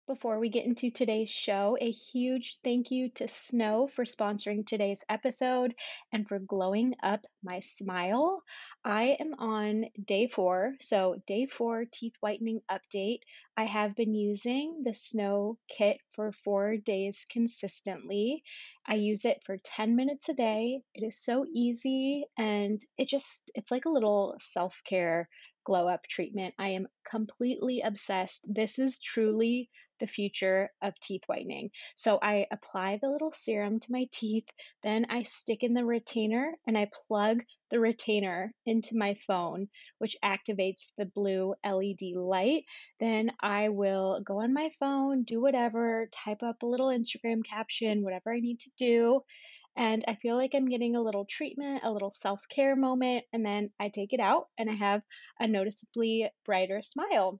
Before we get into today's show, a huge thank you to Snow for sponsoring today's episode and for glowing up my smile. I am on day four, so day four teeth whitening update. I have been using the Snow kit for 4 days consistently. I use it for 10 minutes a day. It is so easy and it's like a little self care glow up treatment. I am completely obsessed. This is truly the future of teeth whitening. So I apply the little serum to my teeth, then I stick in the retainer and I plug the retainer into my phone, which activates the blue LED light. Then I will go on my phone, do whatever, type up a little Instagram caption, whatever I need to do. And I feel like I'm getting a little treatment, a little self care moment. And then I take it out and I have a noticeably brighter smile.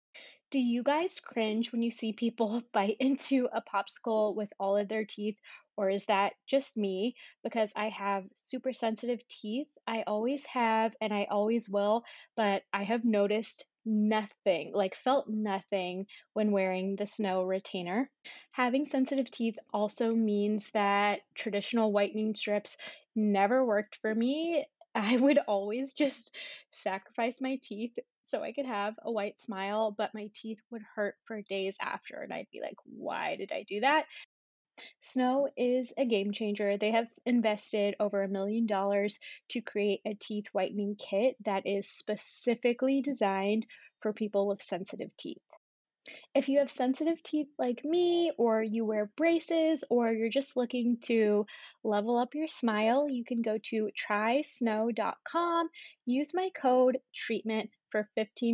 Do you guys cringe when you see people bite into a popsicle with all of their teeth, or is that just me? Because I have super sensitive teeth. I always have, and I always will, but I have noticed nothing, like felt nothing when wearing the snow retainer. Having sensitive teeth also means that traditional whitening strips never worked for me. I would always just sacrifice my teeth so I could have a white smile, but my teeth would hurt for days after. And I'd be like, why did I do that? Snow is a game changer. They have invested over $1 million to create a teeth whitening kit that is specifically designed for people with sensitive teeth. If you have sensitive teeth like me, or you wear braces, or you're just looking to level up your smile, you can go to trysnow.com, use my code treatment for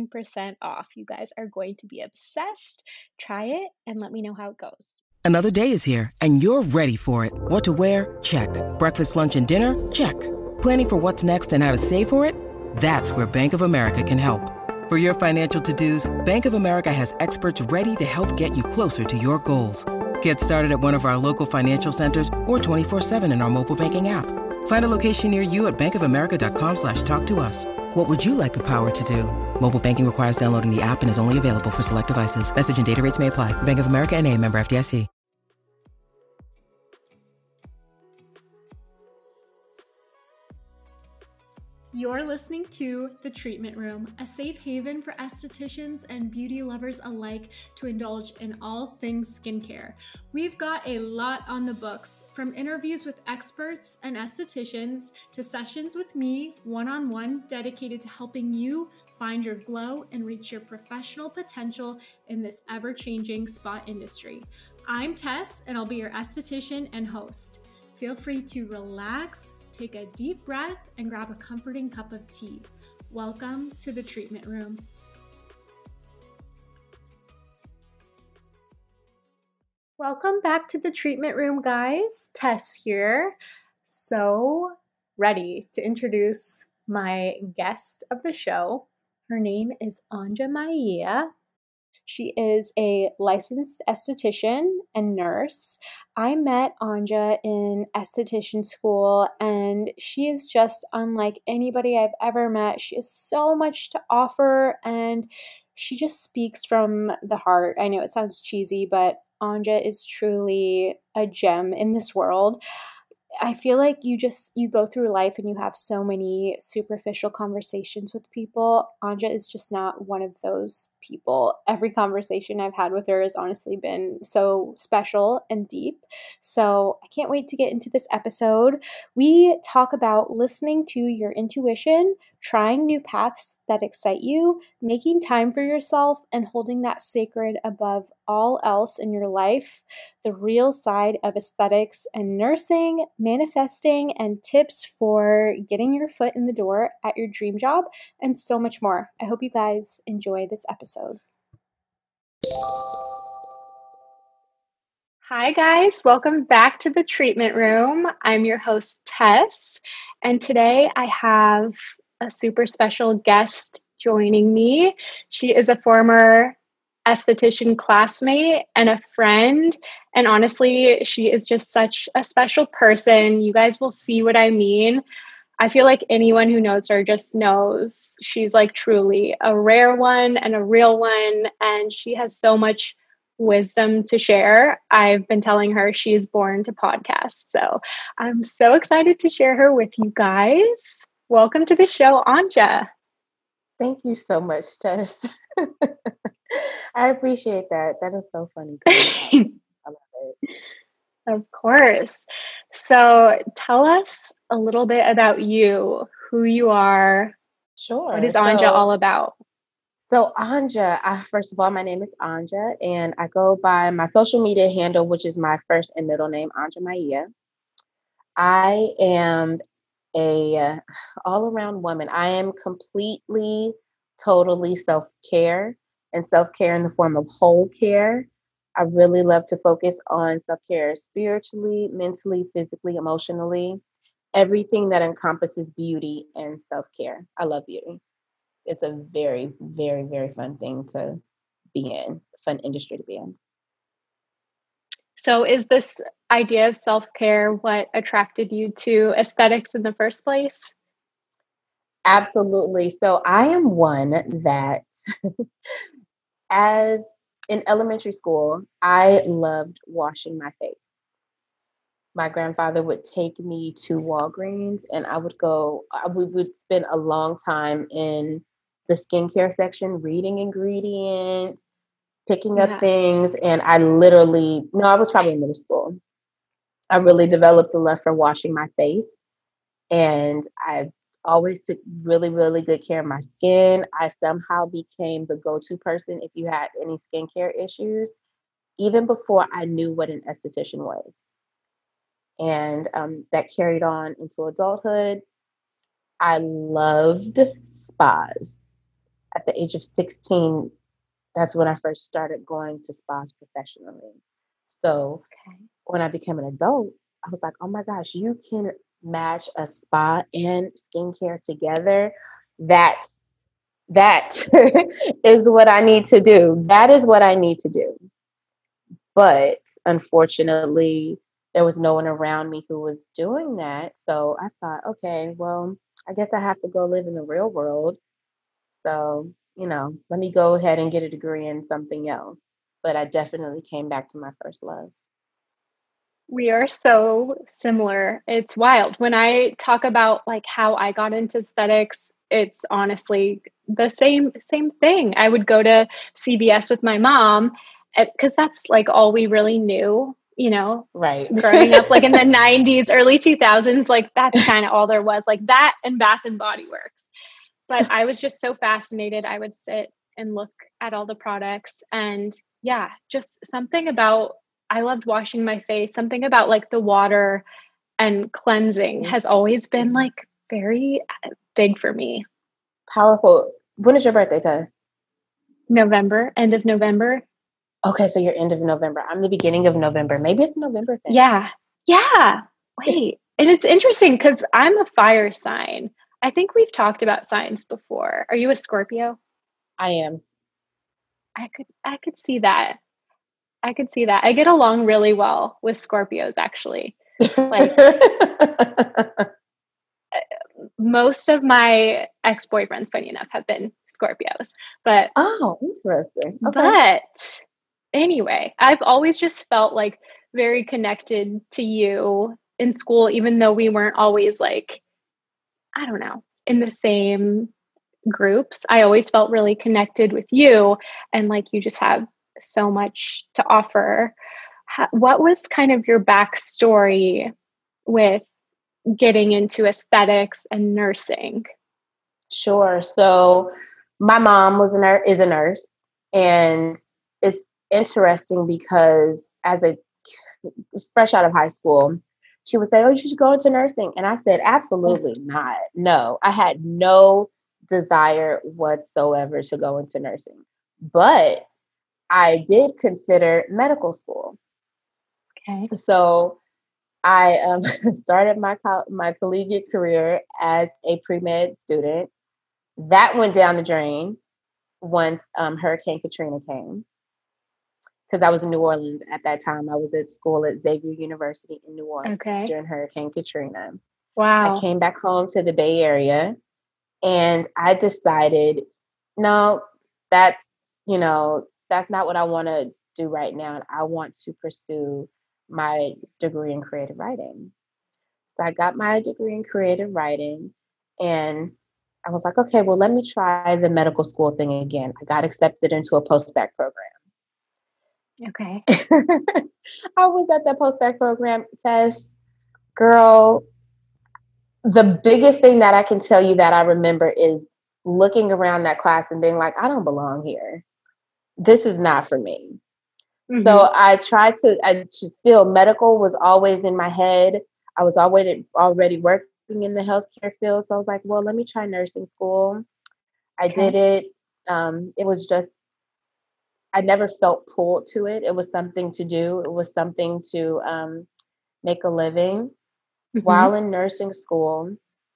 15% off. You guys are going to be obsessed. Try it and let me know how it goes. Another day is here, and you're ready for it. What to wear? Check. Breakfast, lunch, and dinner? Check. Planning for what's next and how to save for it? That's where Bank of America can help. For your financial to-dos, Bank of America has experts ready to help get you closer to your goals. Get started at one of our local financial centers or 24/7 in our mobile banking app. Find a location near you at bankofamerica.com/talktous. What would you like the power to do? Mobile banking requires downloading the app and is only available for select devices. Message and data rates may apply. Bank of America N.A., member FDIC. You're listening to The Treatment Room, a safe haven for estheticians and beauty lovers alike to indulge in all things skincare. We've got a lot on the books, from interviews with experts and estheticians to sessions with me one-on-one dedicated to helping you find your glow and reach your professional potential in this ever-changing spa industry. I'm Tess, and I'll be your esthetician and host. Feel free to relax, take a deep breath, and grab a comforting cup of tea. Welcome to the treatment room. Welcome back to the treatment room, guys. Tess here. So ready to introduce my guest of the show. Her name is Anja Maia. She is a licensed esthetician and nurse. I met Anja in esthetician school, and she is just unlike anybody I've ever met. She has so much to offer, and she just speaks from the heart. I know it sounds cheesy, but Anja is truly a gem in this world. I feel like you go through life and you have so many superficial conversations with people. Anja is just not one of those people. Every conversation I've had with her has honestly been so special and deep. So I can't wait to get into this episode. We talk about listening to your intuition, trying new paths that excite you, making time for yourself, and holding that sacred above all else in your life, the real side of aesthetics and nursing, manifesting, and tips for getting your foot in the door at your dream job, and so much more. I hope you guys enjoy this episode. Hi, guys. Welcome back to the treatment room. I'm your host, Tess, and today I have a super special guest joining me. She is a former esthetician classmate and a friend, and honestly, she is just such a special person. You guys will see what I mean. I feel like anyone who knows her just knows she's like truly a rare one and a real one, and she has so much wisdom to share. I've been telling her she's born to podcast. So I'm so excited to share her with you guys. Welcome to the show, Anja. Thank you so much, Tess. I appreciate that. That is so funny. I love it. Of course. So tell us a little bit about you, who you are. What Sure. is Anja all about? So Anja, first of all, my name is Anja, and I go by my social media handle, which is my first and middle name, Anja Maia. I am a all-around woman. I am completely, totally self-care, and self-care in the form of whole care. I really love to focus on self-care spiritually, mentally, physically, emotionally, everything that encompasses beauty and self-care. I love beauty. It's a very, very, very fun thing to be in, fun industry to be in. So is this idea of self-care what attracted you to aesthetics in the first place? Absolutely. So I am one that, as in elementary school, I loved washing my face. My grandfather would take me to Walgreens and we would spend a long time in the skincare section reading ingredients, picking up Yeah. things. And I was probably in middle school. I really developed a love for washing my face. And I always took really, really good care of my skin. I somehow became the go to person if you had any skincare issues, even before I knew what an esthetician was. And that carried on into adulthood. I loved spas. At the age of 16, that's when I first started going to spas professionally. So when I became an adult, I was like, oh my gosh, you can match a spa and skincare together. That is what I need to do. That is what I need to do. But unfortunately, there was no one around me who was doing that. So I thought, okay, well, I guess I have to go live in the real world. So, let me go ahead and get a degree in something else. But I definitely came back to my first love. We are so similar. It's wild. When I talk about like how I got into aesthetics, it's honestly the same thing. I would go to CBS with my mom because that's like all we really knew, Right. growing up like in the 90s, early 2000s, like that's kind of all there was, like that and Bath and Body Works. But I was just so fascinated. I would sit and look at all the products and yeah, just something about I loved washing my face. Something about like the water and cleansing has always been like very big for me. Powerful. When is your birthday, Tess? November, end of November. Okay, so you're end of November. I'm the beginning of November. Maybe it's a November thing. Yeah. Yeah. Wait. And it's interesting because I'm a fire sign. I think we've talked about signs before. Are you a Scorpio? I am. I could see that. I could see that. I get along really well with Scorpios actually. Like most of my ex-boyfriends, funny enough, have been Scorpios. But oh, interesting. Okay. But anyway, I've always just felt like very connected to you in school, even though we weren't always like, I don't know, in the same groups. I always felt really connected with you and like you just have so much to offer. What was kind of your backstory with getting into aesthetics and nursing? Sure. So my mom is a nurse, and it's interesting because as a fresh out of high school, she would say, "Oh, you should go into nursing," and I said, "Absolutely not. No, I had no desire whatsoever to go into nursing, but I did consider medical school." Okay. So I started my collegiate career as a pre-med student. That went down the drain once Hurricane Katrina came, because I was in New Orleans at that time. I was at school at Xavier University in New Orleans during Hurricane Katrina. Wow. I came back home to the Bay Area and I decided, no, that's not what I want to do right now, and I want to pursue my degree in creative writing. So I got my degree in creative writing, and I was like, okay, well, let me try the medical school thing again. I got accepted into a post-bac program. Okay. I was at that post-bac program test. Girl, the biggest thing that I can tell you that I remember is looking around that class and being like, I don't belong here. This is not for me. Mm-hmm. So I still, medical was always in my head. I was already working in the healthcare field. So I was like, well, let me try nursing school. I did it. It was just, I never felt pulled to it. It was something to do. It was something to make a living. Mm-hmm. While in nursing school,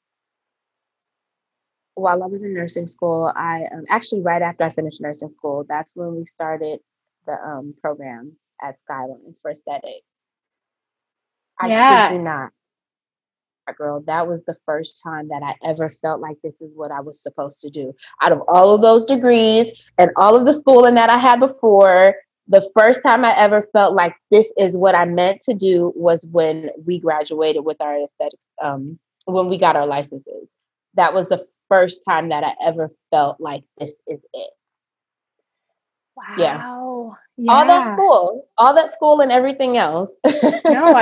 while I was in nursing school, I actually right after I finished nursing school, that's when we started the program at Skyline for aesthetic. I kid Yeah. you not, girl, that was the first time that I ever felt like this is what I was supposed to do. Out of all of those degrees and all of the schooling that I had before, the first time I ever felt like this is what I meant to do was when we graduated with our aesthetics, when we got our licenses. That was the first time that I ever felt like this is it. Yeah. Wow. All Yeah. that school and everything else. No,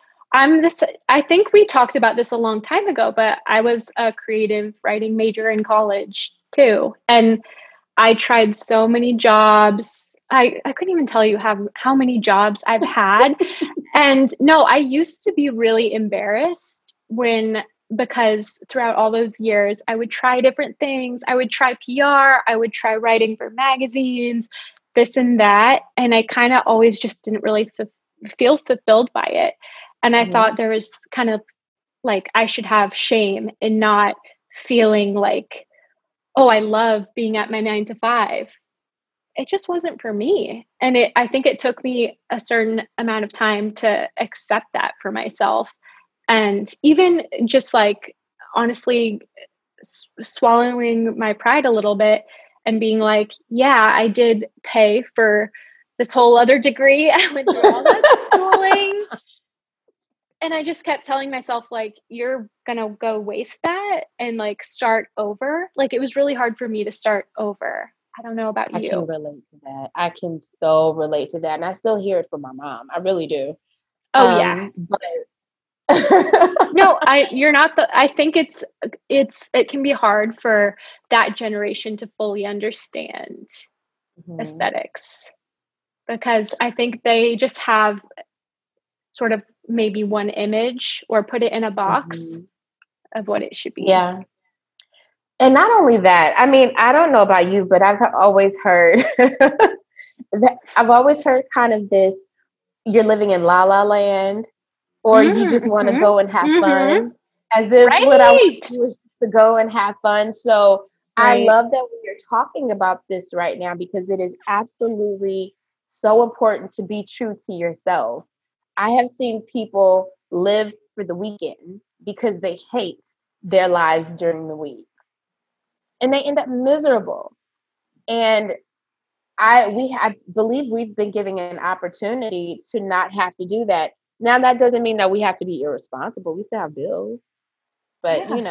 I think we talked about this a long time ago, but I was a creative writing major in college too. And I tried so many jobs. I couldn't even tell you how many jobs I've had. And no, I used to be really embarrassed because throughout all those years, I would try different things. I would try PR, I would try writing for magazines, this and that. And I kind of always just didn't really feel fulfilled by it. And I Mhm. thought there was kind of like I should have shame in not feeling like, oh, I love being at my 9 to 5. It just wasn't for me. And I think it took me a certain amount of time to accept that for myself. And even just like honestly swallowing my pride a little bit and being like, yeah, I did pay for this whole other degree. I went through all that schooling. And I just kept telling myself, like, you're gonna go waste that and like start over. Like, it was really hard for me to start over. I don't know about I can you. relate to that. I can so relate to that. And I still hear it from my mom. I really do. Oh, yeah. But No, you're not I think it can be hard for that generation to fully understand Mhm, aesthetics because I think they just have sort of maybe one image or put it in a box mhm. of what it should be. Yeah. And not only that, I mean, I don't know about you, but I've always heard I've always heard kind of this, you're living in la la land, or you just want to Mm-hmm. go and have Mm-hmm. fun, as if what I want Right. to do is to go and have fun. So I Right. love that we are talking about this right now because it is absolutely so important to be true to yourself. I have seen people live for the weekend because they hate their lives during the week and they end up miserable. And I believe we've been given an opportunity to not have to do that. Now that doesn't mean that we have to be irresponsible. We still have bills, but Yeah.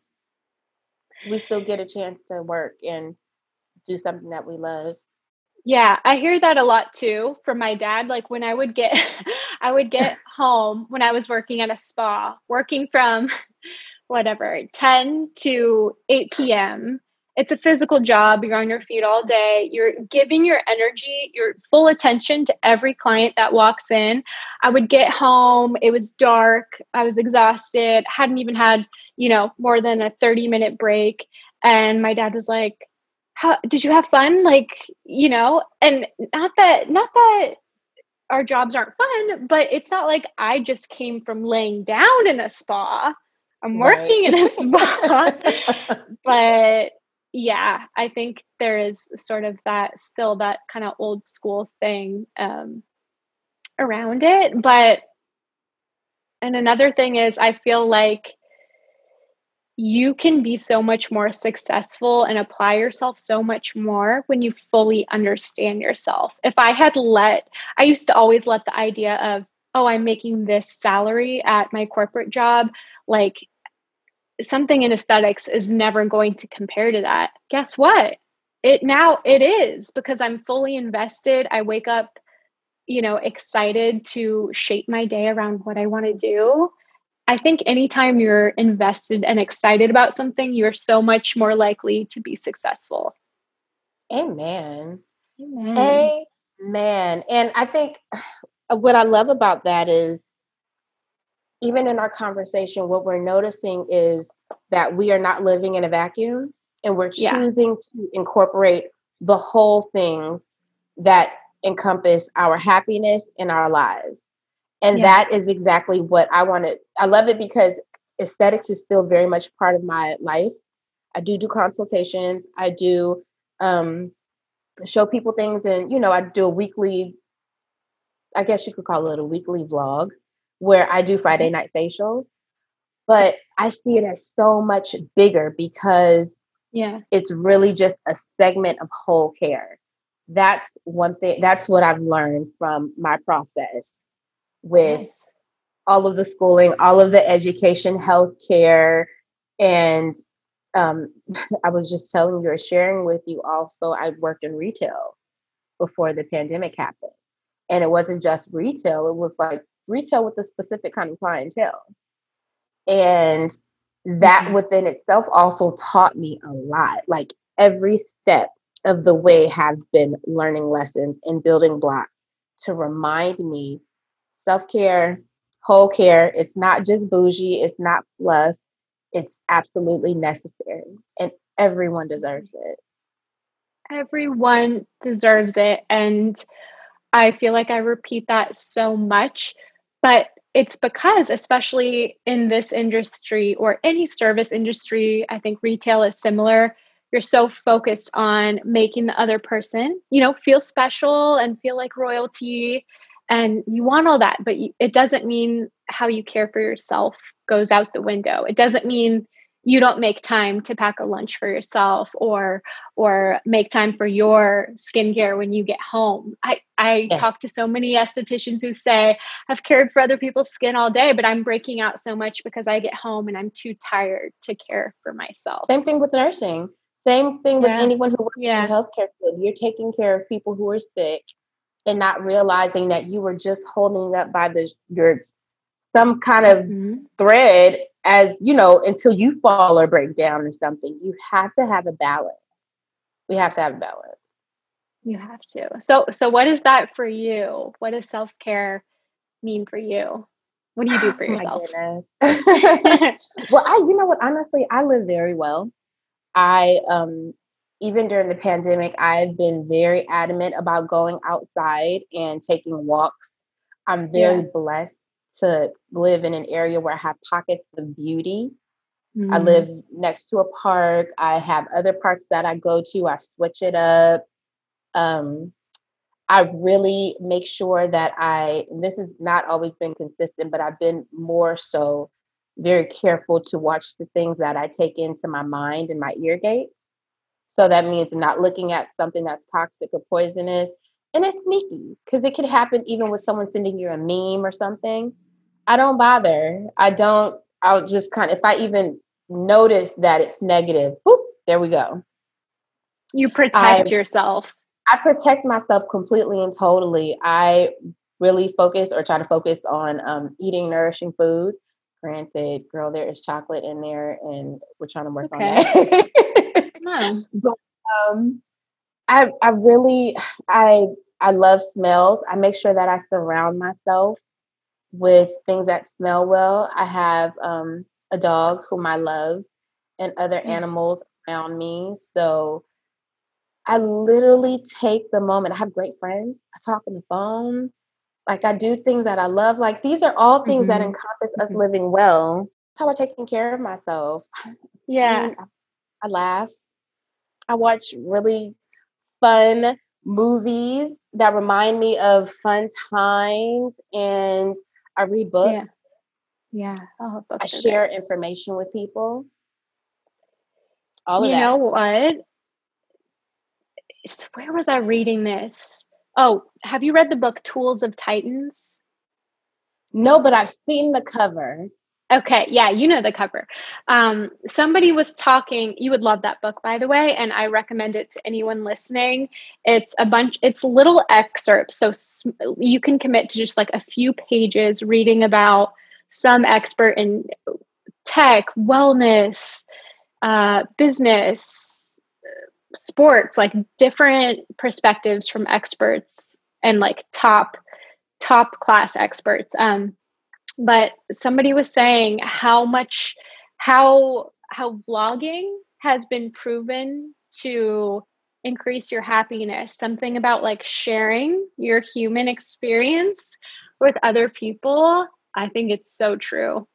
we still get a chance to work and do something that we love. Yeah, I hear that a lot too from my dad. Like when I would get I would get home when I was working at a spa, working from whatever, 10 to 8 p.m. It's a physical job. You're on your feet all day. You're giving your energy, your full attention to every client that walks in. I would get home. It was dark. I was exhausted. Hadn't even had, more than a 30-minute break. And my dad was like, how did you have fun? Like, and not that our jobs aren't fun, but it's not like I just came from laying down in a spa. I'm Right. working in a spa. But yeah, I think there is sort of that kind of old school thing around it. And another thing is, I feel like you can be so much more successful and apply yourself so much more when you fully understand yourself. I used to always let the idea of, oh, I'm making this salary at my corporate job, like something in aesthetics is never going to compare to that. Guess what? It is, because I'm fully invested. I wake up, excited to shape my day around what I want to do. I think anytime you're invested and excited about something, you're so much more likely to be successful. Amen. Amen. Amen. And I think what I love about that is, even in our conversation, what we're noticing is that we are not living in a vacuum, and we're Yeah. choosing to incorporate the whole things that encompass our happiness in our lives. And Yeah. that is exactly what I wanted. I love it because aesthetics is still very much part of my life. I do consultations. I do show people things, and I do a weekly, I guess you could call it a weekly vlog, where I do Friday Okay. night facials. But I see it as so much bigger because Yeah. it's really just a segment of whole care. That's one thing, that's what I've learned from my process with Yes. all of the schooling, all of the education, healthcare, and um, I was just telling you or sharing with you also, I worked in retail before the pandemic happened. And it wasn't just retail, it was like retail with a specific kind of clientele. And that Mhm. within itself also taught me a lot. Like every step of the way have been learning lessons and building blocks to remind me self care, whole care. It's not just bougie, it's not fluff, it's absolutely necessary. And everyone deserves it. Everyone deserves it. And I feel like I repeat that so much, but it's because, especially in this industry or any service industry, I think retail is similar. You're so focused on making the other person, feel special and feel like royalty. And you want all that, but it doesn't mean how you care for yourself goes out the window. It doesn't mean you don't make time to pack a lunch for yourself or make time for your skincare when you get home. I Yes. talk to so many estheticians who say, I've cared for other people's skin all day, but I'm breaking out so much because I get home and I'm too tired to care for myself. Same thing with nursing. Same thing with Yeah. anyone who works in the Yeah. healthcare field. You're taking care of people who are sick and not realizing that you were just holding up by your some kind of Hmm. thread, as until you fall or break down or something. You have to have a balance. We have to have a balance. You have to. So what is that for you? What does self-care mean for you? What do you do for Oh my yourself? goodness. Well, you know what? Honestly, I live very well. I even during the pandemic, I've been very adamant about going outside and taking walks. I'm very Yeah. blessed to live in an area where I have pockets of beauty. I Mm. live next to a park. I have other parks that I go to. I switch it up. Um, I really make sure that this has not always been consistent, but I've been more so very careful to watch the things that I take into my mind and my ear gates. So that means not looking at something that's toxic or poisonous. And it's sneaky because it could happen even with Yes. someone sending you a meme or something. I don't bother. I'll just if I even notice that it's negative, boop, there we go. You I protect yourself. I protect myself completely and totally. I really focus or try to focus on eating nourishing food. Granted, girl, there is chocolate in there, and we're trying to It's work on okay. that. No. But um, I really I I love smells. I make sure that I surround myself with things that smell well. I have a dog whom I love and other Mm. animals around me. So I literally take the moment. I have great friends. I talk on the phone. Like I do things that I love. Like these are all things that Mhm. encompass us Mhm. living well. That's how I taking care of myself. I Yeah. mean, I laugh. I watch really fun movies that remind me of fun times, and I read Yeah. books. Yeah. Oh, I books are great. share information with people. All of You that. know what? Where was I reading this? Oh, have you read the book Tools of Titans? No, but I've seen the cover. Okay, yeah, you know the cover. Somebody was talking, you would love that book, by the way, and I recommend it to anyone listening. It's little excerpts, so you can commit to just like a few pages reading about some expert in tech, wellness, business, sports, like different perspectives from experts and like top class experts. But somebody was saying how vlogging has been proven to increase your happiness. Something about like sharing your human experience with other people. I think it's so true.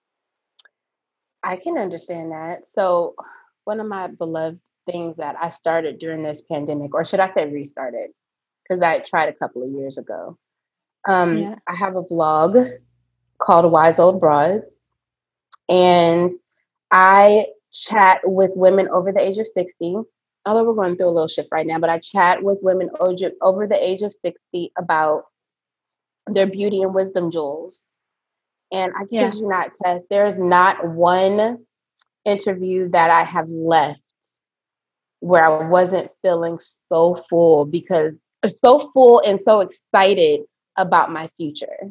I can understand that. So, one of my beloved things that I started during this pandemic, or should I say restarted, because I tried a couple of years ago. Yeah. I have a vlog called Wise Old Broads, and I chat with women over the age of 60. Although we're going through a little shift right now, but I chat with women over the age of 60 about their beauty and wisdom jewels. And I kid Yeah. you not, Tess, there is not one interview that I have left where I wasn't feeling so full because so full and so excited about my future.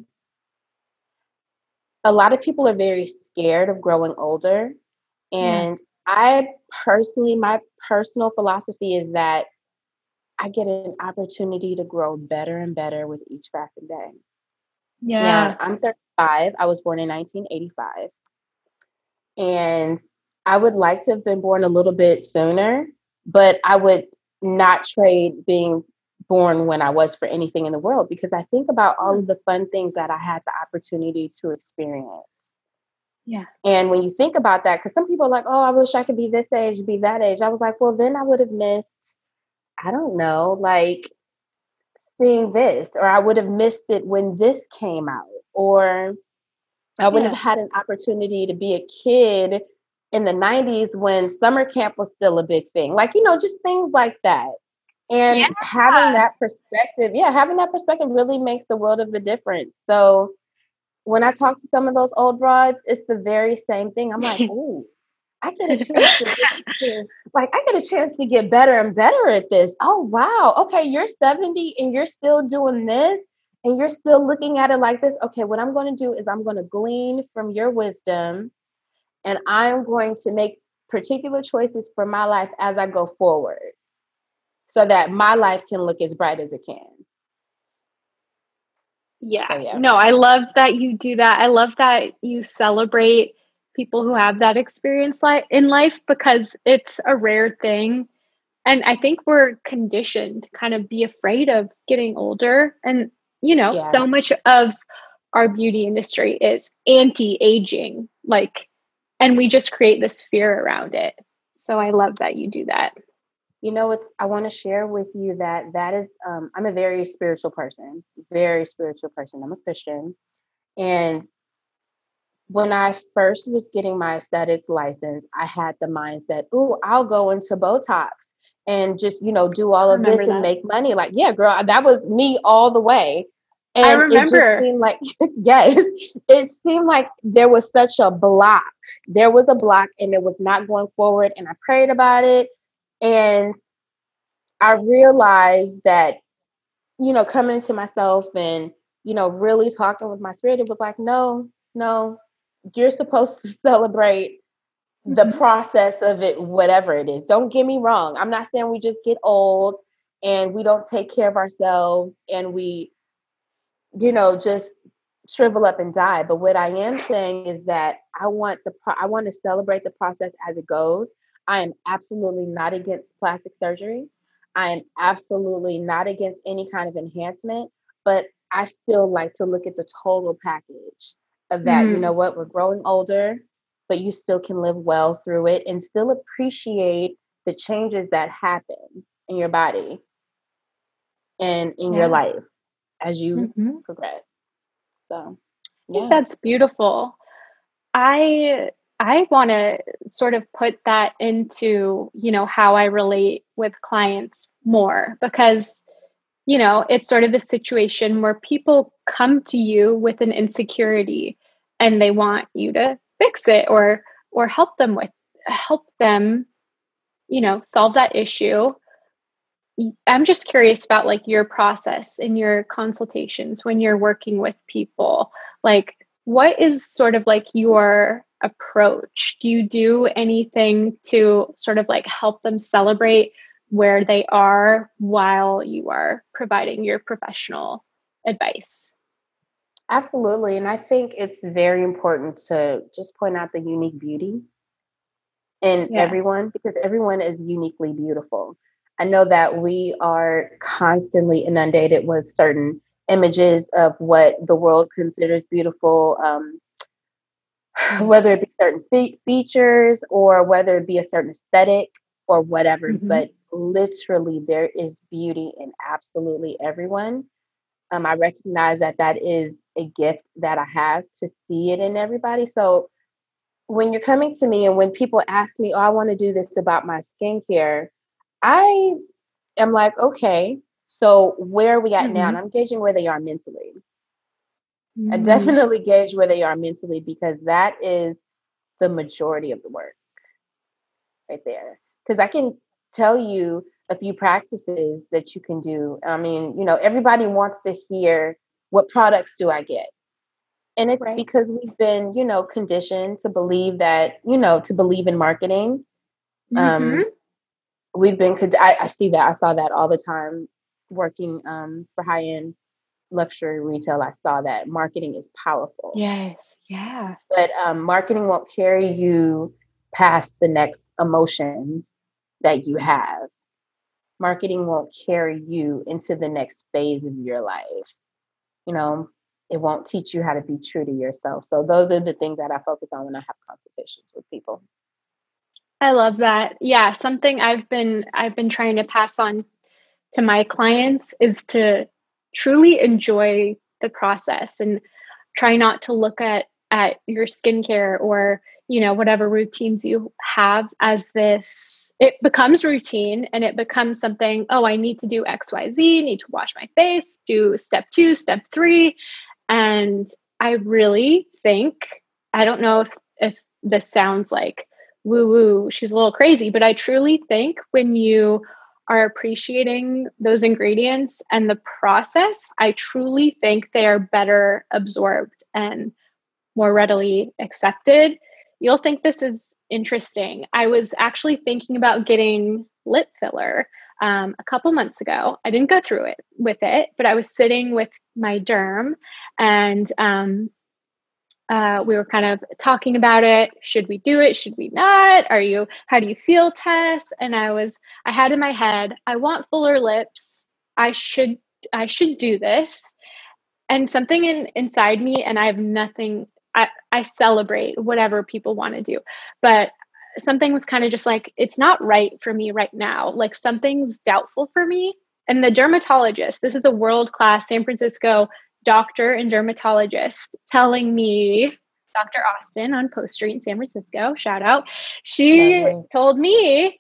A lot of people are very scared of growing older. Yeah. And my personal philosophy is that I get an opportunity to grow better and better with each passing day. Now, Yeah. I'm 35. I was born in 1985. And I would like to have been born a little bit sooner, but I would not trade being born when I was for anything in the world because I think about all of the fun things that I had the opportunity to experience. Yeah. And when you think about that, because some people are like, oh, I wish I could be this age, be that age. I was like, well, then I would have missed, I don't know, like seeing this, or I would have missed it when this came out, or I would have Yeah. had an opportunity to be a kid in the 90s when summer camp was still a big thing. Like, just things like that. Yeah. And having that perspective, yeah, having that perspective really makes the world of a difference. So when I talk to some of those old broads, it's the very same thing. I'm like, ooh, I get a chance I get a chance to get better and better at this. Oh wow. Okay, you're 70 and you're still doing this and you're still looking at it like this. Okay, what I'm going to do is I'm going to glean from your wisdom and I'm going to make particular choices for my life as I go forward so that my life can look as bright as it can. Yeah. So yeah. No, I love that you do that. I love that you celebrate people who have that experience in life because it's a rare thing. And I think we're conditioned to kind of be afraid of getting older. And, Yeah. so much of our beauty industry is anti-aging, like, and we just create this fear around it. So I love that you do that. I want to share with you that is, I'm a very spiritual person, very spiritual person. I'm a Christian. And when I first was getting my aesthetics license, I had the mindset, "Ooh, I'll go into Botox and just, do all of Remember this and that. make money." Like, yeah, girl, that was me all the way. I And it just remember. seemed like, yes, it seemed like there was such a block. There was a block and it was not going forward. And I prayed about it. And I realized that, coming to myself and, really talking with my spirit, it was like, no, no, you're supposed to celebrate the Mhm. process of it, whatever it is. Don't get me wrong. I'm not saying we just get old and we don't take care of ourselves and we, just shrivel up and die. But what I am saying is that I want to celebrate the process as it goes. I am absolutely not against plastic surgery. I am absolutely not against any kind of enhancement, but I still like to look at the total package of that. You know Mm, what? We're growing older, but you still can live well through it and still appreciate the changes that happen in your body and in your yeah. life as you Mhm. progress. So, I think yeah. that's beautiful. I I want to sort of put that into, how I relate with clients more because, it's sort of a situation where people come to you with an insecurity and they want you to fix it or help them, solve that issue. I'm just curious about like your process in your consultations when you're working with people. Like, what is sort of like your approach? Do you do anything to sort of like help them celebrate where they are while you are providing your professional advice? Absolutely. And I think it's very important to just point out the unique beauty in Yeah. everyone because everyone is uniquely beautiful. I know that we are constantly inundated with certain images of what the world considers beautiful, whether it be certain features or whether it be a certain aesthetic or whatever. Mm-hmm. But literally, there is beauty in absolutely everyone. I recognize that that is a gift that I have to see it in everybody. So when you're coming to me and when people ask me, oh, I want to do this about my skincare, I am like, okay, so where are we at now? Mm-hmm. And I'm gauging where they are mentally. I Mm. definitely gauge where they are mentally because that is the majority of the work right there. Because I can tell you a few practices that you can do. I mean, everybody wants to hear what products do I get? And it's Right. because we've been, conditioned to believe that, to believe in marketing. Mm-hmm. Um, we've been, I see that, I saw that all the time working for high end luxury retail. I saw that marketing is powerful, Yes. Yeah. but marketing won't carry you past the next emotion that you have. Marketing won't carry you into the next phase of your life. You know, it won't teach you how to be true to yourself. So those are the things that I focus on when I have consultations with people. I love that. Yeah, something I've been trying to pass on to my clients is to truly enjoy the process and try not to look at your skincare or whatever routines you have as this it becomes routine and it becomes something, oh, I need to do xyz, need to wash my face, do step 2, step 3. And I really think, I don't know if this sounds like woo woo, she's a little crazy, but I truly think when you are appreciating those ingredients and the process, I truly think they are better absorbed and more readily accepted. You'll think this is interesting. I was actually thinking about getting lip filler a couple months ago. I didn't go through it with it, but I was sitting with my derm and we were kind of talking about it. Should we do it? Should we not? How do you feel, Tess? And I had in my head, I want fuller lips. I should, I should do this. And something inside me, and I have nothing, I celebrate whatever people want to do. But something was kind of just like, it's not right for me right now. Like something's doubtful for me. And the dermatologist, this is a world-class San Francisco doctor and dermatologist telling me, Dr. Austin on Post Street in San Francisco, shout out. She Lovely. told me,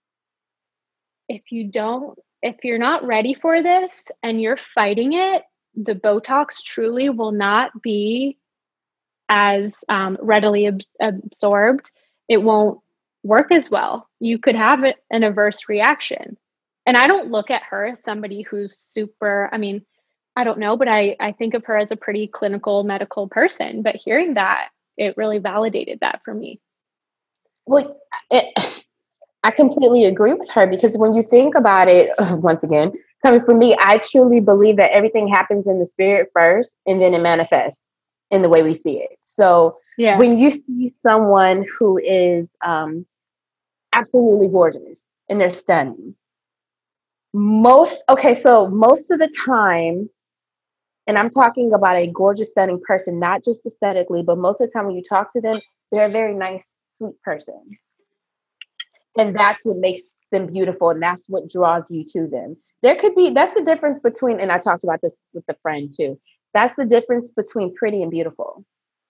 if you're not ready for this and you're fighting it, the Botox truly will not be as readily absorbed. It won't work as well. You could have an adverse reaction. And I don't look at her as somebody who's super, I mean, I don't know, but I think of her as a pretty clinical medical person. But hearing that, it really validated that for me. Well, I completely agree with her because when you think about it, once again, coming from me, I truly believe that everything happens in the spirit first and then it manifests in the way we see it. So Yeah. when you see someone who is absolutely gorgeous and they're stunning, most of the time, and I'm talking about a gorgeous, stunning person, not just aesthetically, but most of the time when you talk to them, they're a very nice, sweet person. And that's what makes them beautiful. And that's what draws you to them. That's the difference between, and I talked about this with a friend too. That's the difference between pretty and beautiful.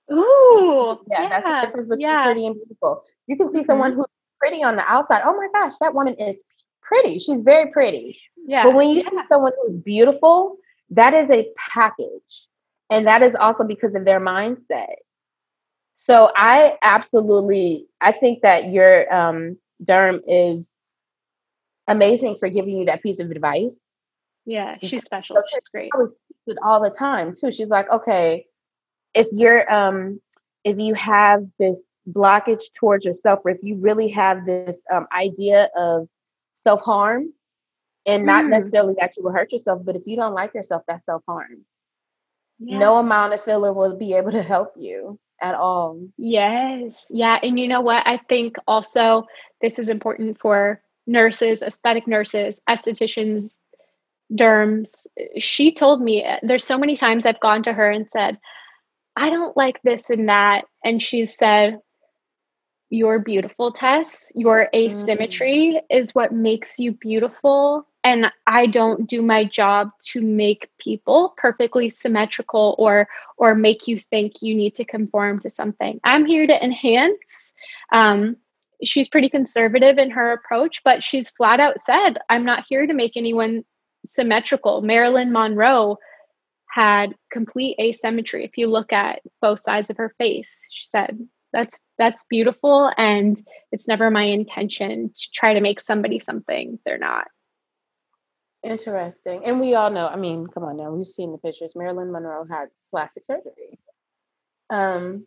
Ooh, Yeah, that's the yeah, difference between yeah. pretty and beautiful. You can see Mm-hmm. someone who's pretty on the outside. Oh my gosh, that woman is pretty. She's very pretty. But Yeah, when you yeah, see someone who's beautiful, that is a package. And that is also because of their mindset. So I think that your derm is amazing for giving you that piece of advice. yeah. She's Because special. so She's great. I was it all the time too. She's like, okay, if you're if you have this blockage towards yourself, or if you really have this idea of self-harm, and not Mm, necessarily that you will hurt yourself, but if you don't like yourself, that's self-harm. yeah. No amount of filler will be able to help you at all. Yes. Yeah. And you know what? I think also this is important for nurses, aesthetic nurses, estheticians, derms. She told me there's so many times I've gone to her and said, I don't like this and that. And she said, you're beautiful, Tess. Your Mm. asymmetry is what makes you beautiful. And I don't do my job to make people perfectly symmetrical or make you think you need to conform to something. I'm here to enhance. Um, she's pretty conservative in her approach, but she's flat out said, I'm not here to make anyone symmetrical. Marilyn Monroe had complete asymmetry. If you look at both sides of her face, she said, that's beautiful, and it's never my intention to try to make somebody something they're not. Interesting. And we all know, I mean, come on now, we've seen the pictures. Marilyn Monroe had plastic surgery. Um,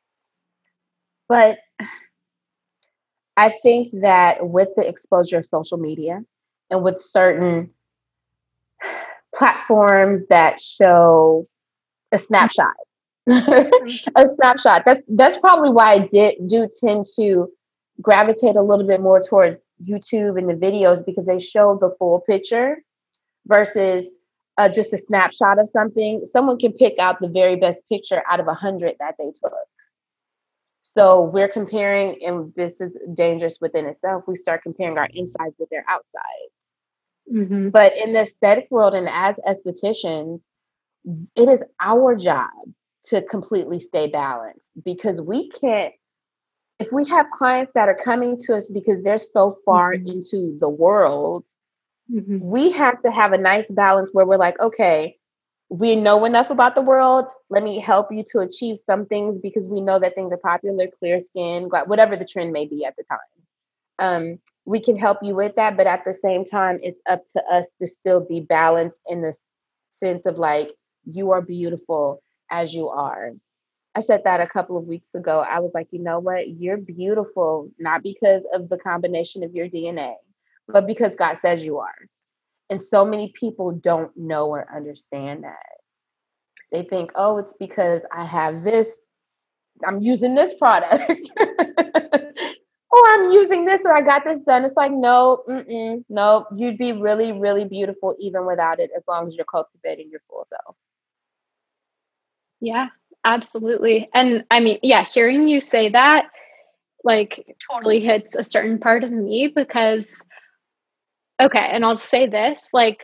but I think that with the exposure of social media and with certain platforms that show a snapshot, a snapshot. That's probably why I do tend to gravitate a little bit more towards YouTube and the videos, because they show the full picture versus just a snapshot of something. Someone can pick out the very best picture out of 100 that they took. So we're comparing, and this is dangerous within itself. We start comparing our insides with their outsides. Mm-hmm. But in the aesthetic world, and as estheticians, it is our job to completely stay balanced, because we can't, if we have clients that are coming to us because they're so far Mm-hmm. into the world, Mm-hmm. we have to have a nice balance where we're like, okay, we know enough about the world. Let me help you to achieve some things, because we know that things are popular, clear skin, whatever the trend may be at the time. We can help you with that, but at the same time, it's up to us to still be balanced in the sense of like, you are beautiful as you are. I said that a couple of weeks ago. I was like, you know what? You're beautiful, not because of the combination of your DNA, but because God says you are. And so many people don't know or understand that. They think, oh, it's because I have this, I'm using this product. Or I'm using this, or I got this done. It's like, no, no, you'd be really, really beautiful even without it, as long as you're cultivating your full self. Yeah, absolutely. And I mean, yeah, hearing you say that like totally hits a certain part of me because okay, and I'll say this, like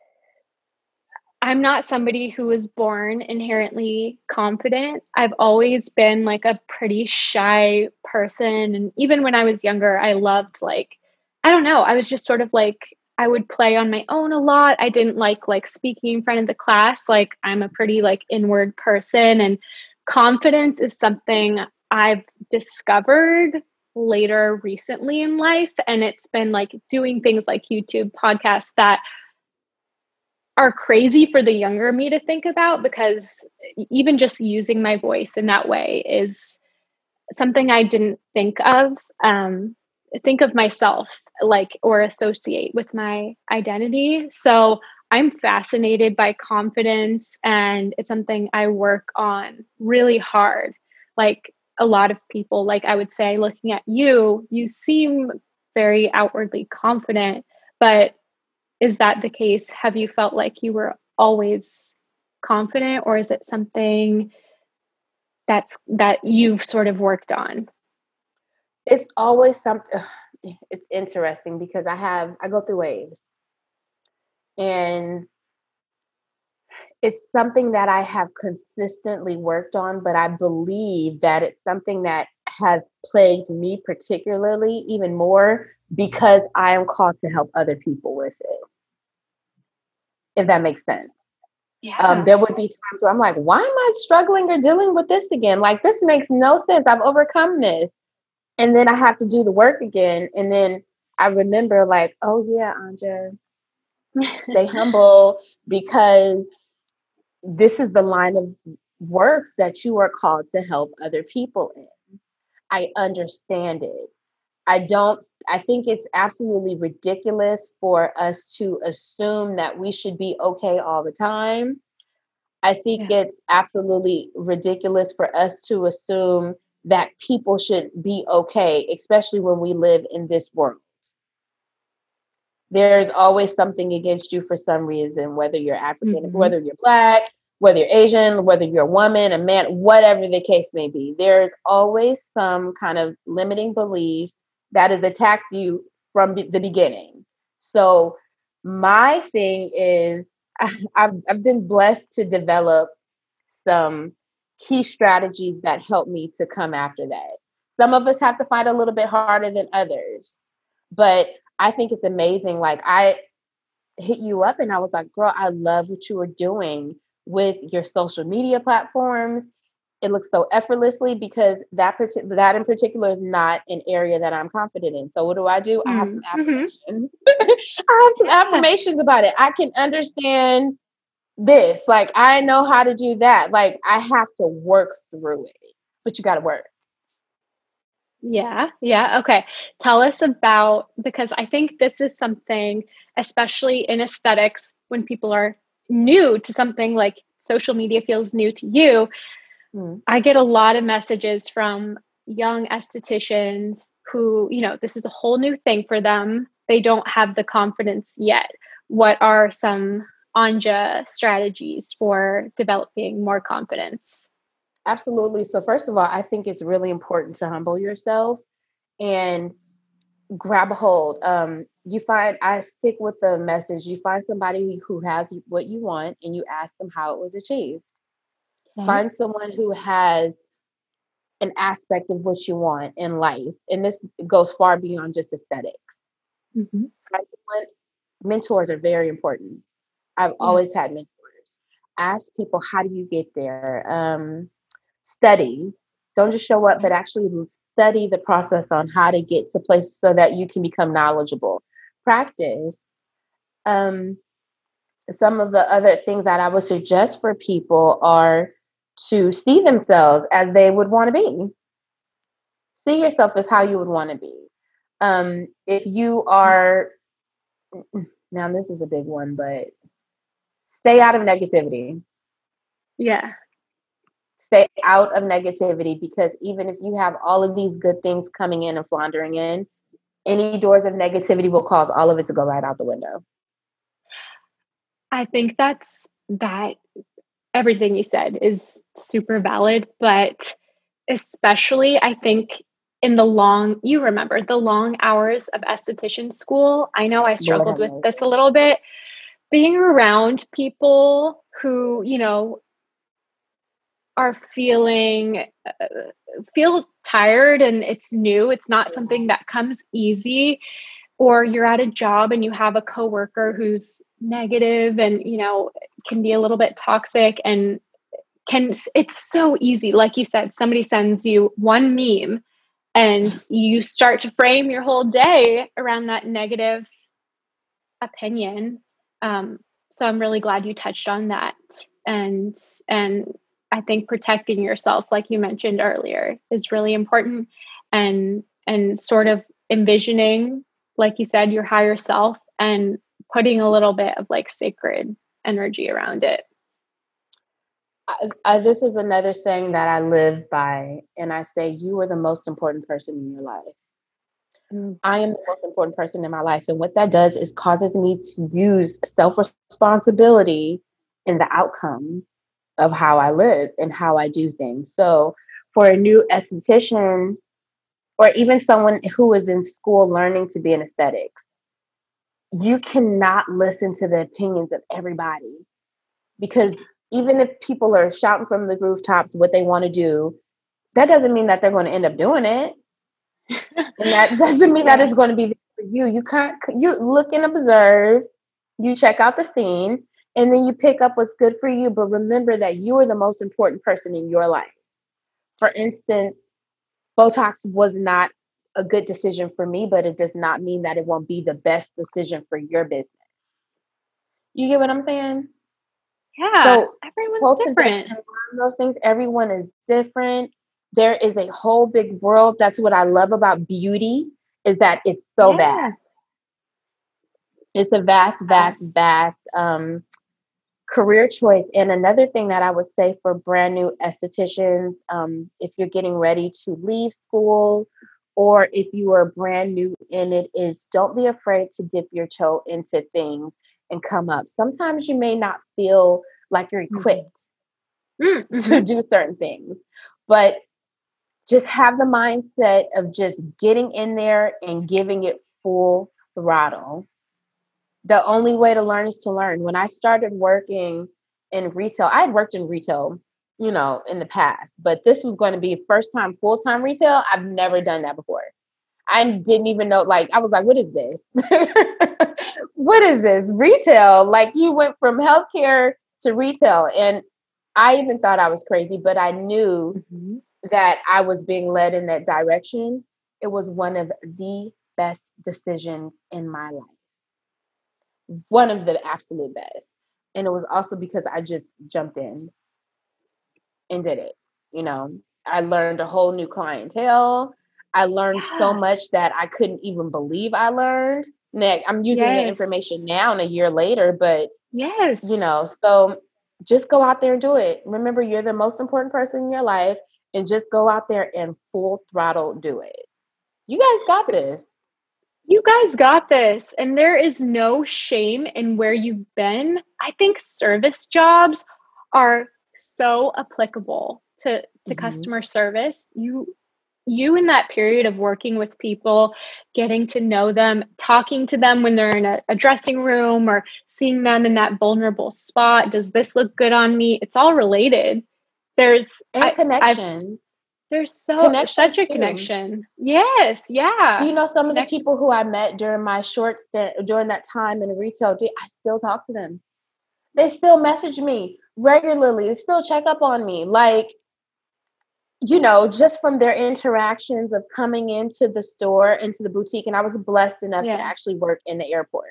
I'm not somebody who was born inherently confident. I've always been like a pretty shy person. And even when I was younger, I loved like, I don't know, I was just sort of like, I would play on my own a lot. I didn't like speaking in front of the class. Like I'm a pretty like inward person, and confidence is something I've discovered later recently in life. And it's been like doing things like YouTube podcasts that are crazy for the younger me to think about, because even just using my voice in that way is something I didn't think of myself like or associate with my identity. So I'm fascinated by confidence, and it's something I work on really hard. Like a lot of people, like I would say, looking at you, you seem very outwardly confident, but is that the case? Have you felt like you were always confident, or is it something that you've sort of worked on? It's always something. It's interesting because I go through waves, and It's something that I have consistently worked on, but I believe that it's something that has plagued me particularly even more because I am called to help other people with it, if that makes sense. Yeah. There would be times where I'm like, why am I struggling or dealing with this again? Like, this makes no sense. I've overcome this. And then I have to do the work again. And then I remember, like, oh, yeah, Anja, stay humble because this is the line of work that you are called to help other people in. I understand it. I think it's absolutely ridiculous for us to assume that we should be okay all the time. I think Yeah. it's absolutely ridiculous for us to assume that people should be okay, especially when we live in this world. There's always something against you for some reason, whether you're African, Hmm. whether you're Black, whether you're Asian, whether you're a woman, a man, whatever the case may be. There's always some kind of limiting belief that has attacked you from the beginning. So, my thing is, I've been blessed to develop some key strategies that help me to come after that. Some of us have to fight a little bit harder than others, but I think it's amazing. Like, I hit you up and I was like, girl, I love what you are doing with your social media platforms. It looks so effortlessly because that in particular is not an area that I'm confident in. So what do? I have some Mm-hmm. affirmations. I have some Yeah. affirmations about it. I can understand this. Like, I know how to do that. Like, I have to work through it, but you got to work. Yeah, yeah. Okay. Tell us about, because I think this is something, especially in aesthetics, when people are new to something like social media feels new to you. Mm. I get a lot of messages from young estheticians who, this is a whole new thing for them. They don't have the confidence yet. What are some Anja strategies for developing more confidence? Absolutely. So first of all, I think it's really important to humble yourself and grab a hold. You find I stick with the message. You find somebody who has what you want, and you ask them how it was achieved. Okay. Find someone who has an aspect of what you want in life, and this goes far beyond just aesthetics. Hmm. Find someone. Mentors are very important. I've Yeah. always had mentors. Ask people, how do you get there? Study. Don't just show up, Yeah. but actually study the process on how to get to places so that you can become knowledgeable. Practice. Um, some of the other things that I would suggest for people are to see themselves as they would want to be. See yourself as how you would want to be. If you are, now this is a big one, but stay out of negativity. Yeah. Stay out of negativity because even if you have all of these good things coming in and floundering in, any doors of negativity will cause all of it to go right out the window. I think that everything you said is super valid, but especially I think in you remember the long hours of esthetician school. I know I Lord struggled have with mercy. this a little bit. Being around people who, are feel tired and it's new, it's not something that comes easy, or you're at a job and you have a coworker who's negative and, can be a little bit toxic and it's so easy. Like you said, somebody sends you one meme and you start to frame your whole day around that negative opinion. So I'm really glad you touched on that. And I think protecting yourself, like you mentioned earlier, is really important. And sort of envisioning, like you said, your higher self and putting a little bit of like sacred energy around it. This is another saying that I live by, and I say, you are the most important person in your life. Mm. I am the most important person in my life. And what that does is causes me to use self responsibility in the outcome of how I live and how I do things. So, for a new esthetician, or even someone who is in school learning to be an aesthetics, you cannot listen to the opinions of everybody because even if people are shouting from the rooftops what they want to do, that doesn't mean that they're going to end up doing it. And that doesn't mean that it's going to be for you. You look and observe, you check out the scene, and then you pick up what's good for you. But remember that you are the most important person in your life. For instance, Botox was not a good decision for me, but it does not mean that it won't be the best decision for your business. You get what I'm saying? Yeah. So everyone's different. Those things, everyone is different. There is a whole big world. That's what I love about beauty, is that it's so vast. It's a vast career choice. And another thing that I would say for brand new estheticians, if you're getting ready to leave school, or if you are brand new in it, is don't be afraid to dip your toe into things and come up. Sometimes you may not feel like you're equipped to do certain things, but just have the mindset of just getting in there and giving it full throttle. The only way to learn is to learn. When I started working in retail, I had worked in retail, in the past, but this was going to be first time, full-time retail. I've never done that before. I didn't even know, I was like, what is this? What is this? Retail? Like, you went from healthcare to retail. And I even thought I was crazy, but I knew that I was being led in that direction. It was one of the best decisions in my life. One of the absolute best. And it was also because I just jumped in and did it. I learned a whole new clientele. I learned so much that I couldn't even believe I learned. I'm using the information now and a year later, but so just go out there and do it. Remember, you're the most important person in your life, and just go out there and full throttle do it. You guys got this. You guys got this. And there is no shame in where you've been. I think service jobs are so applicable to customer service. You in that period of working with people, getting to know them, talking to them when they're in a dressing room, or seeing them in that vulnerable spot. Does this look good on me? It's all related. There's connections. There's such a connection. Yes. Yeah. Some of the people who I met during my short stint, during that time in retail, I still talk to them. They still message me regularly. They still check up on me. Just from their interactions of coming into the store, into the boutique. And I was blessed enough to actually work in the airport.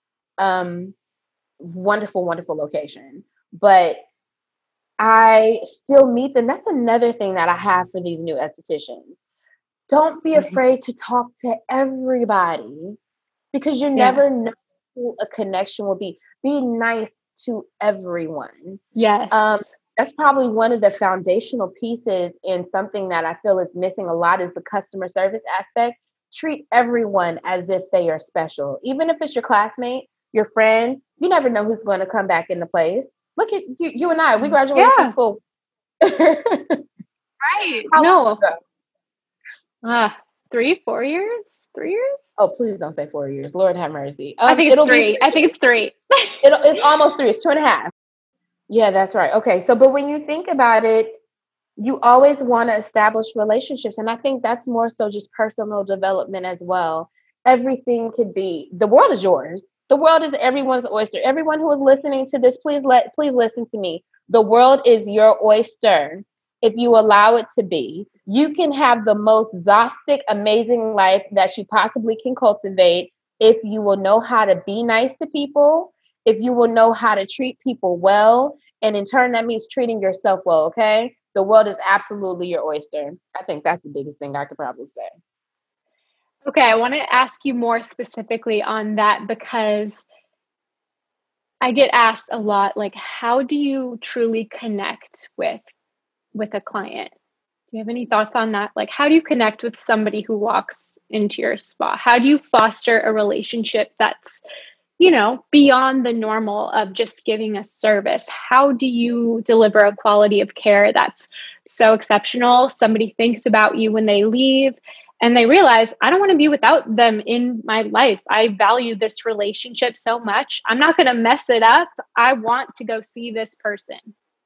Wonderful, wonderful location. But I still meet them. That's another thing that I have for these new estheticians. Don't be afraid to talk to everybody, because you never know who a connection will be. Be nice to everyone. Yes. That's probably one of the foundational pieces, and something that I feel is missing a lot is the customer service aspect. Treat everyone as if they are special. Even if it's your classmate, your friend, you never know who's going to come back into place. Look at you and I, we graduated from school. Right. No. 4 years? 3 years? Oh, please don't say 4 years. Lord have mercy. I think it's 3. I think it's 3. It's almost 3. It's 2.5. Yeah, that's right. Okay. So, but when you think about it, you always want to establish relationships. And I think that's more so just personal development as well. Everything could be, the world is yours. The world is everyone's oyster. Everyone who is listening to this, please listen to me. The world is your oyster. If you allow it to be, you can have the most Zostic, amazing life that you possibly can cultivate if you will know how to be nice to people, if you will know how to treat people well. And in turn, that means treating yourself well, okay? The world is absolutely your oyster. I think that's the biggest thing I could probably say. Okay, I want to ask you more specifically on that, because I get asked a lot, how do you truly connect with a client? Do you have any thoughts on that? How do you connect with somebody who walks into your spa? How do you foster a relationship that's, beyond the normal of just giving a service? How do you deliver a quality of care that's so exceptional? Somebody thinks about you when they leave, and they realize, I don't want to be without them in my life. I value this relationship so much. I'm not going to mess it up. I want to go see this person.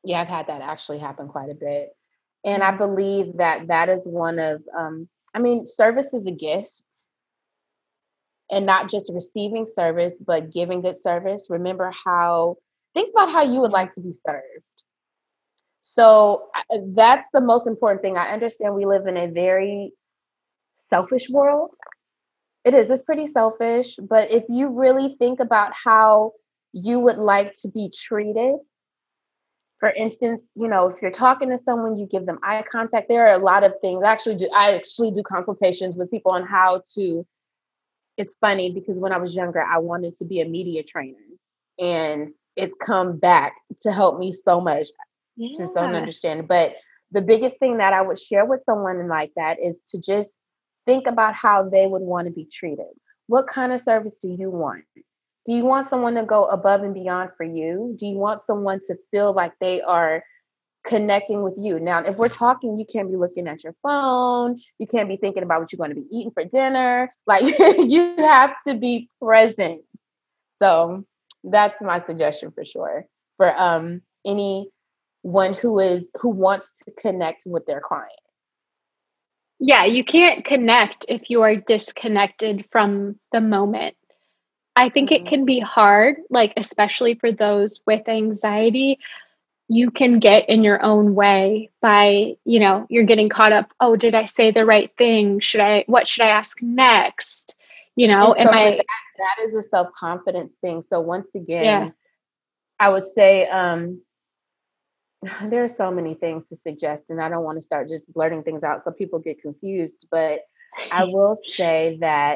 Yeah, I've had that actually happen quite a bit. And I believe that that is one of, I mean, service is a gift, and not just receiving service, but giving good service. Think about how you would Yeah. like to be served. So that's the most important thing. I understand we live in a very selfish world. It's pretty selfish, but if you really think about how you would like to be treated, for instance, if you're talking to someone, you give them eye contact. There are a lot of things. I actually do consultations with people on how to. It's funny because when I was younger, I wanted to be a media trainer, and it's come back to help me so much. Just don't Yeah. understand. But the biggest thing that I would share with someone like that is to just think about how they would want to be treated. What kind of service do you want? Do you want someone to go above and beyond for you? Do you want someone to feel like they are connecting with you? Now, if we're talking, you can't be looking at your phone. You can't be thinking about what you're going to be eating for dinner. Like you have to be present. So that's my suggestion for sure for anyone who wants to connect with their client. Yeah, you can't connect if you are disconnected from the moment. I think it Mhm. can be hard, like, especially for those with anxiety. You can get in your own way by, you're getting caught up. Oh, did I say the right thing? What should I ask next? And Am so for I, that is a self-confidence thing. So once yeah, again, I would say there are so many things to suggest, and I don't want to start just blurting things out so people get confused. But I will say that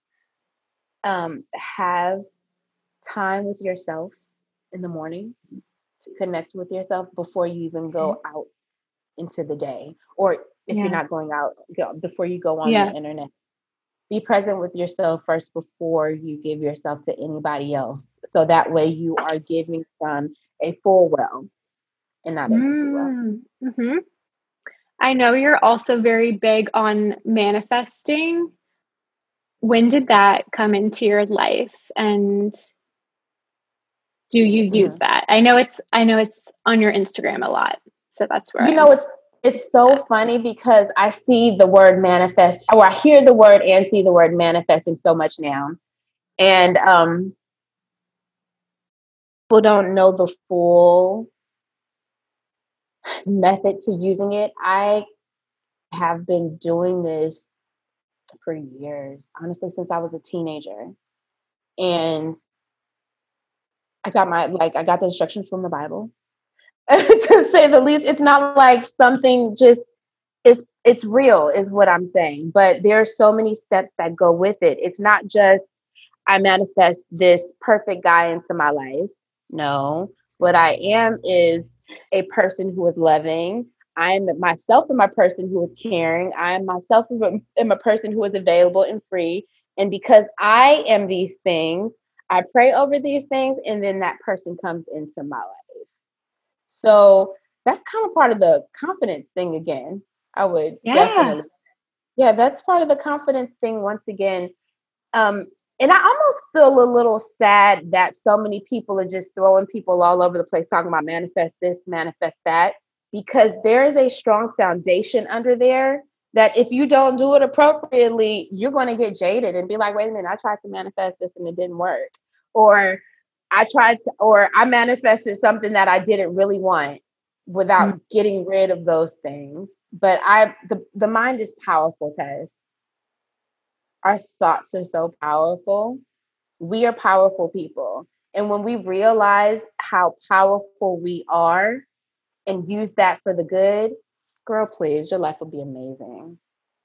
have time with yourself in the morning to connect with yourself before you even okay, go out into the day, or if you're yeah, not going out, before you go on the yeah. internet. Be present with yourself first before you give yourself to anybody else. So that way you are giving from a full well and not an empty well. Mm-hmm. I know you're also very big on manifesting. When did that come into your life, and do you use Mhm. that? I know it's on your Instagram a lot. So that's where You I'm know, it's so at. funny because I see the word manifest, or I hear the word and see the word manifesting so much now. And people don't know the full method to using it. I have been doing this for years, honestly, since I was a teenager. And I got the instructions from the Bible. To say the least, it's not like something just it's real is what I'm saying. But there are so many steps that go with it. It's not just I manifest this perfect guy into my life. No. What I am is a person who is loving. I'm myself am a person who is caring. I am myself am a person who is available and free. And because I am these things, I pray over these things, and then that person comes into my life. So that's kind of part of the confidence thing again. I would Yeah. definitely, yeah, that's part of the confidence thing once again. Um, and I almost feel a little sad that so many people are just throwing people all over the place talking about manifest this, manifest that, because there is a strong foundation under there that if you don't do it appropriately, you're going to get jaded and be like, wait a minute, I tried to manifest this and it didn't work. Or or I manifested something that I didn't really want Mm. without getting rid of those things. But the mind is powerful, Tess. Our thoughts are so powerful. We are powerful people. And when we realize how powerful we are and use that for the good, girl, please, your life will be amazing.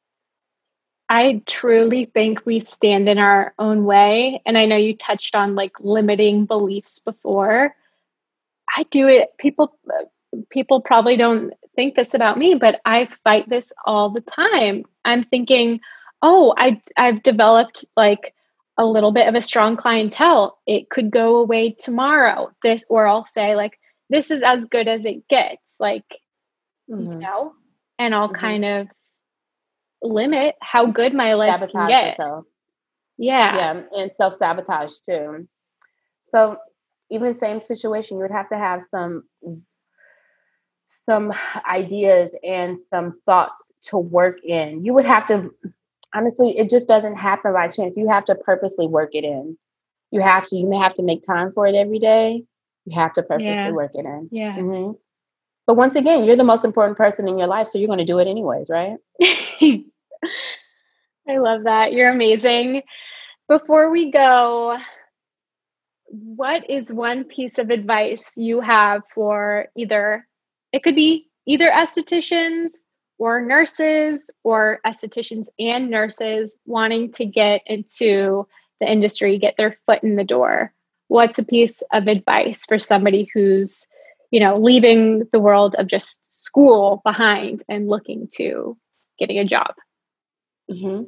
I truly think we stand in our own way. And I know you touched on like limiting beliefs before. I do it. People probably don't think this about me, but I fight this all the time. I'm thinking, oh, I've developed like a little bit of a strong clientele. It could go away tomorrow. Or I'll say like, this is as good as it gets. Like, you Hmm. know, and I'll Hmm. kind of limit how good my life can Sabotage get. yourself. Yeah. Yeah, and self sabotage too. So, even same situation, you would have to have some. some ideas and some thoughts to work in. You would have to, honestly, it just doesn't happen by chance. You have to purposely work it in. You may have to make time for it every day. You have to purposely Yeah. work it in. Yeah. Mm-hmm. But once again, you're the most important person in your life, so you're going to do it anyways, right? I love that. You're amazing. Before we go, what is one piece of advice you have for it could be either estheticians or nurses, or estheticians and nurses wanting to get into the industry, get their foot in the door? What's a piece of advice for somebody who's, leaving the world of just school behind and looking to getting a job? Mm-hmm.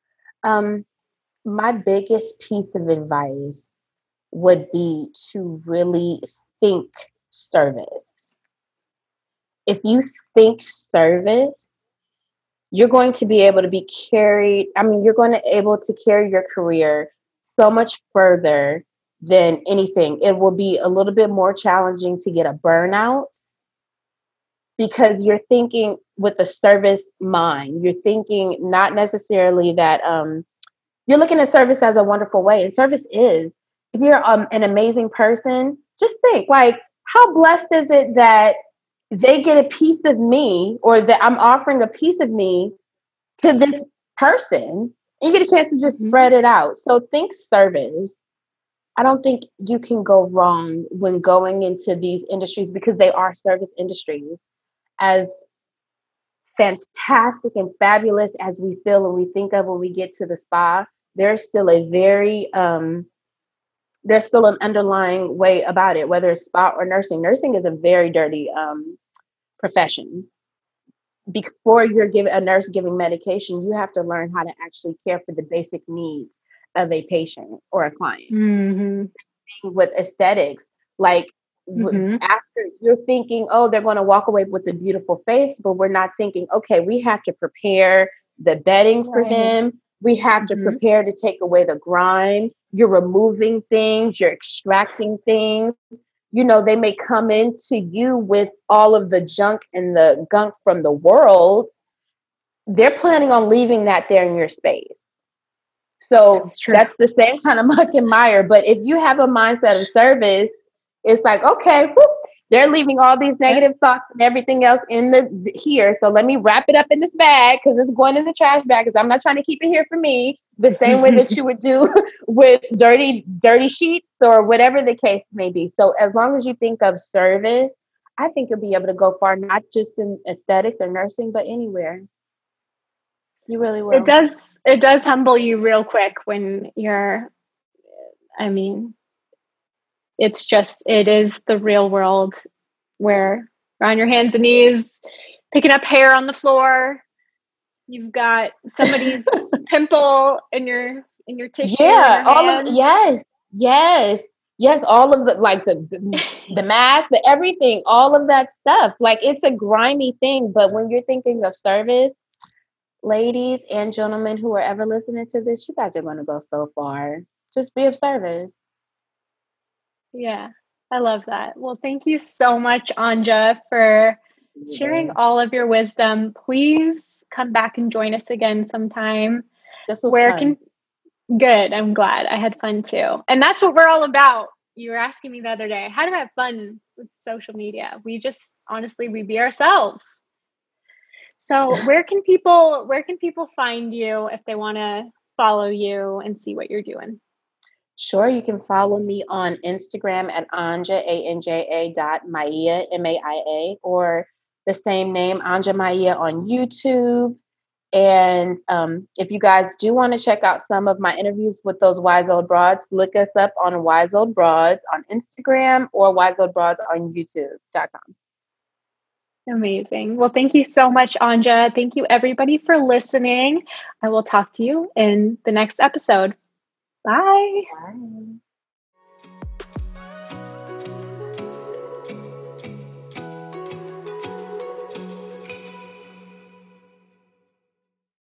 My biggest piece of advice would be to really think service. If you think service, you're going to be able to be carried. I mean, you're going to able to carry your career so much further than anything. It will be a little bit more challenging to get a burnout because you're thinking with a service mind. You're thinking not necessarily that you're looking at service as a wonderful way. And service is, if you're an amazing person, just think like, how blessed is it that they get a piece of me, or that I'm offering a piece of me to this person. And you get a chance to just spread it out. So think service. I don't think you can go wrong when going into these industries, because they are service industries. As fantastic and fabulous as we feel and we think of when we get to the spa, there's still there's still an underlying way about it, whether it's spa or nursing. Nursing is a very dirty profession. Before you're a nurse giving medication, you have to learn how to actually care for the basic needs of a patient or a client. Mm-hmm. With aesthetics, like after you're thinking, oh, they're going to walk away with a beautiful face, but we're not thinking, okay, we have to prepare the bedding for them. We have to prepare to take away the grime. You're removing things, you're extracting things. They may come into you with all of the junk and the gunk from the world. They're planning on leaving that there in your space. So that's the same kind of muck and mire. But if you have a mindset of service, it's like, okay, whoop, they're leaving all these negative thoughts and everything else in here. So let me wrap it up in this bag, because it's going in the trash bag, because I'm not trying to keep it here for me. The same way that you would do with dirty sheets or whatever the case may be. So as long as you think of service, I think you'll be able to go far, not just in aesthetics or nursing, but anywhere. You really will. It does humble you real quick when it is the real world where you're on your hands and knees, picking up hair on the floor. You've got somebody's pimple in your tissue. Yeah, yes. All of the math, the everything, all of that stuff. Like, it's a grimy thing, but when you're thinking of service, ladies and gentlemen who are ever listening to this, you guys are going to go so far. Just be of service. Yeah, I love that. Well, thank you so much, Anja, for sharing all of your wisdom. Please come back and join us again sometime. This was fun. Good. I'm glad. I had fun too. And that's what we're all about. You were asking me the other day, how do I have fun with social media? We just, honestly, we be ourselves. So where can people find you if they want to follow you and see what you're doing? Sure. You can follow me on Instagram at Anja, ANJA.Maia, MAIA, or the same name, Anja Maia, on YouTube. And if you guys do want to check out some of my interviews with those Wise Old Broads, look us up on Wise Old Broads on Instagram or Wise Old Broads on YouTube.com. Amazing. Well, thank you so much, Anja. Thank you, everybody, for listening. I will talk to you in the next episode. Bye. Bye.